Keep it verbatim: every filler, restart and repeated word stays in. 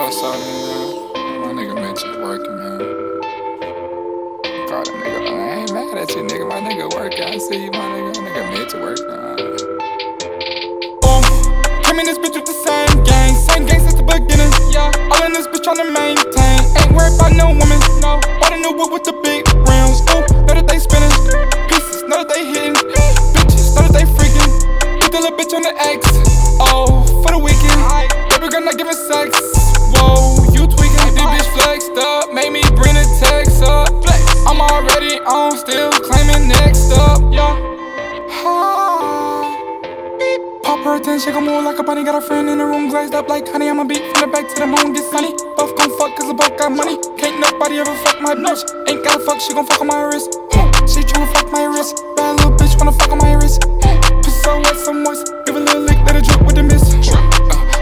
what's up, man? My nigga Mitch is working, man. Call that nigga. I ain't mad at you, nigga. My nigga working. I see you, my nigga. My nigga Mitch working. Boom. Came in this bitch with the same gang. Same gang since the beginning. Yeah. All in this bitch tryna maintain. Ain't worried about no woman. No. Bought a new whip with the big rims. Ooh, know that they spinning. Pieces, know that they hitting. Bitches, know that they freaking. Put the little bitch on the X. Oh, for the weekend. Baby girl not giving sex. Whoa, you tweaking. This bitch flexed up. Made me bring the text up. I'm already on, still claiming next up. Yeah. Pop her attention, she gon' move like a bunny. Got a friend in the room glazed up like honey. I'ma beat from the back to the moon, get sunny. Both gon' fuck cause the both got money. Can't nobody ever fuck my bitch. Ain't gotta fuck, she gon' fuck on my wrist. She tryna fuck my wrist. Bad little bitch wanna fuck on my wrist. Put so wet, some moist. Give a little lick, let it drip with the mist.